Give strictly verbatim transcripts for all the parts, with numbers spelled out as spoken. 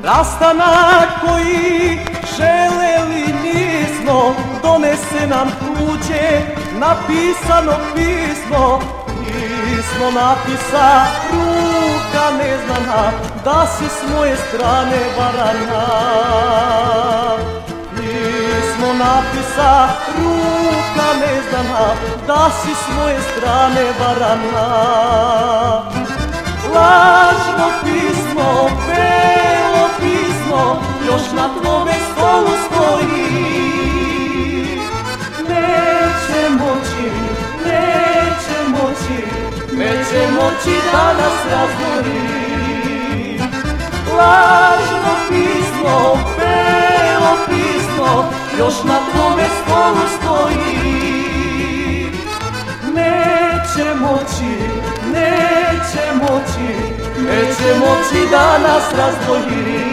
Rastanak koji želeli nismo, donese nam tuđe napisano pismo. Pismo napisa ruka neznana, da si s moje strane varana. Pismo napisa ruka neznana, da si s moje strane varana. Lažno pismo, belo pismo, još na tvome stolu stoji. Neće moći, neće moći, neće moći da nas razdvoji. Lažno pismo, belo pismo, još na tvome stolu stoji. Neće moći, neće moći, neće moći da nas razdvoji.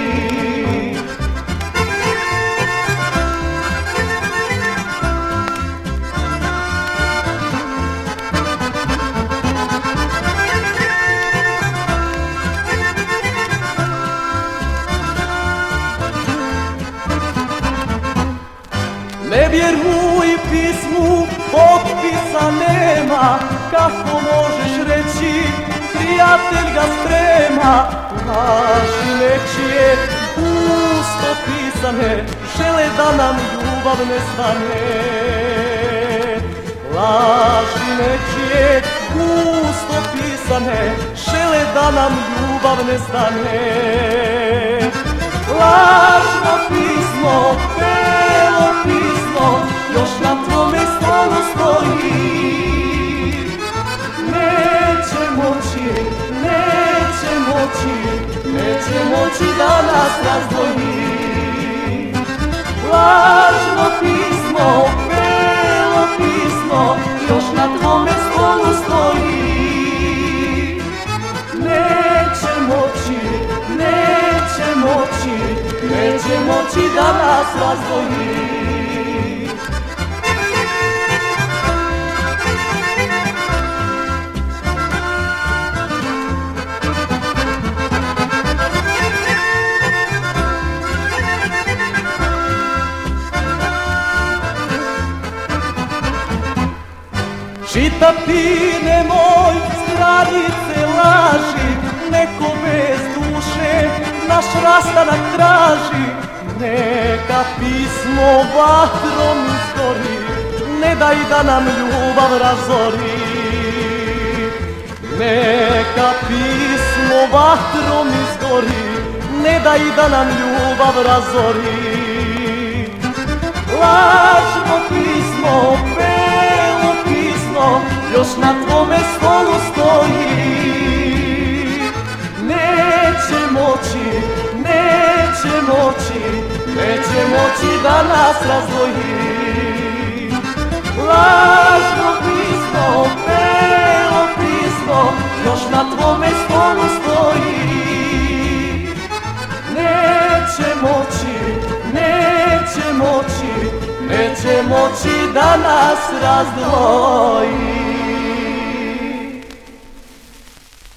Ne vjeruj pismu, potpisa nema, kako možeš reći, prijatelj ga sprema. Laži nečije, pusto pisane, žele da nam ljubav nestane. Laži nečije, pusto pisane, žele da nam ljubav nestane. Lažno pismo, belo pismo, još na tvome stolu stoji. Neće moći, neće moći, neće moći da nas razdvoji. Lažno pismo, belo pismo, još na tvome stolu stoji. Neće moći, neće moći, neće moći da nas razdvoji. Čitati nemoj stranice laži, neko bez duše naš rastanak traži. Neka pismo vatrom izgori, ne daj da nam ljubav razori. Neka pismo vatrom izgori, ne daj da nam ljubav razori. Lažno pismo, belo pismo, još na tvome stolu stoji. Neće moći, neće moći, neće moći da nas razdvoji. Lažno pismo, belo pismo, još na tvome stolu stoji. Neće moći, neće moći, neće moći da nas razdvoji.